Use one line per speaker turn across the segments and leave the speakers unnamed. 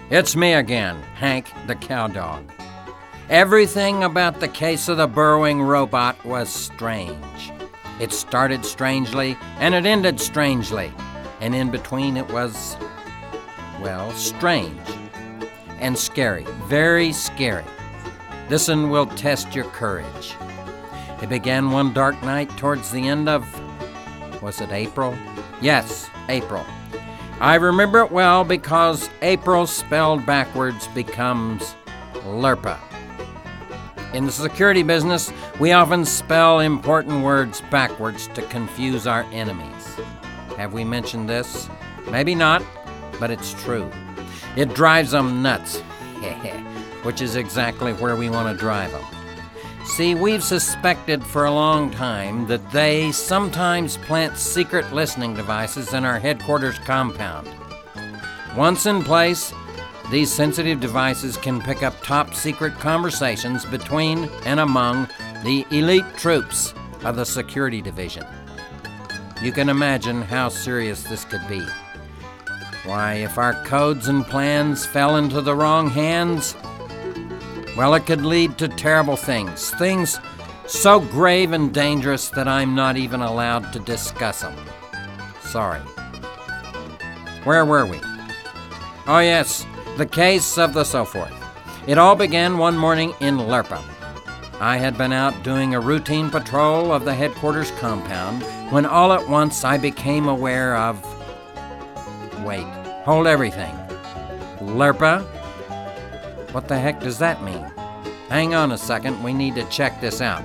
It's me again, Hank the Cowdog. Everything about the case of the burrowing robot was strange. It started strangely, and it ended strangely. And in between it was, well, strange and scary, very scary. This one will test your courage. It began one dark night towards the end of, was it April? Yes, April. I remember it well because April spelled backwards becomes LERPA. In the security business, we often spell important words backwards to confuse our enemies. Have we mentioned this? Maybe not, but it's true. It drives them nuts, which is exactly where we want to drive them. See, we've suspected for a long time that they sometimes plant secret listening devices in our headquarters compound. Once in place, these sensitive devices can pick up top-secret conversations between and among the elite troops of the security division. You can imagine how serious this could be. Why, if our codes and plans fell into the wrong hands, well, it could lead to terrible things. Things so grave and dangerous that I'm not even allowed to discuss them. Sorry. Where were we? Oh yes, the case of the so forth. It all began one morning in LERPA. I had been out doing a routine patrol of the headquarters compound when all at once I became aware of... Wait, hold everything. LERPA? What the heck does that mean? Hang on a second, we need to check this out.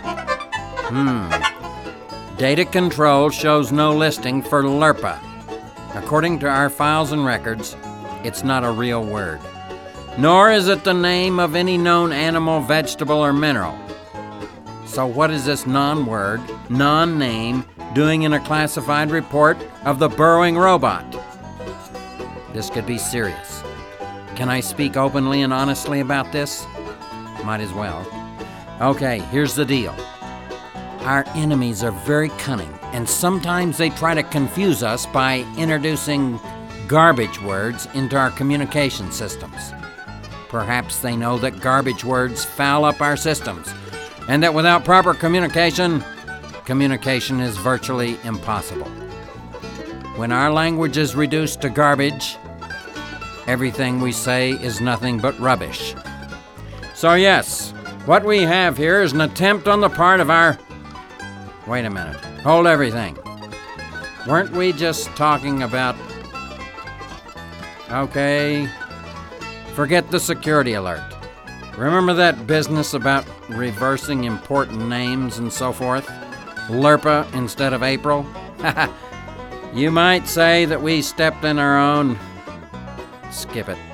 Data control shows no listing for LERPA. According to our files and records, it's not a real word. Nor is it the name of any known animal, vegetable, or mineral. So what is this non-word, non-name doing in a classified report of the burrowing robot? This could be serious. Can I speak openly and honestly about this? Might as well. Okay, here's the deal. Our enemies are very cunning, and sometimes they try to confuse us by introducing garbage words into our communication systems. Perhaps they know that garbage words foul up our systems, and that without proper communication is virtually impossible. When our language is reduced to garbage, everything we say is nothing but rubbish. So yes, what we have here is an attempt on the part of our... Wait a minute. Hold everything. Weren't we just talking about... Okay, forget the security alert. Remember that business about reversing important names and so forth? LERPA instead of April? You might say that we stepped in our own... Skip it.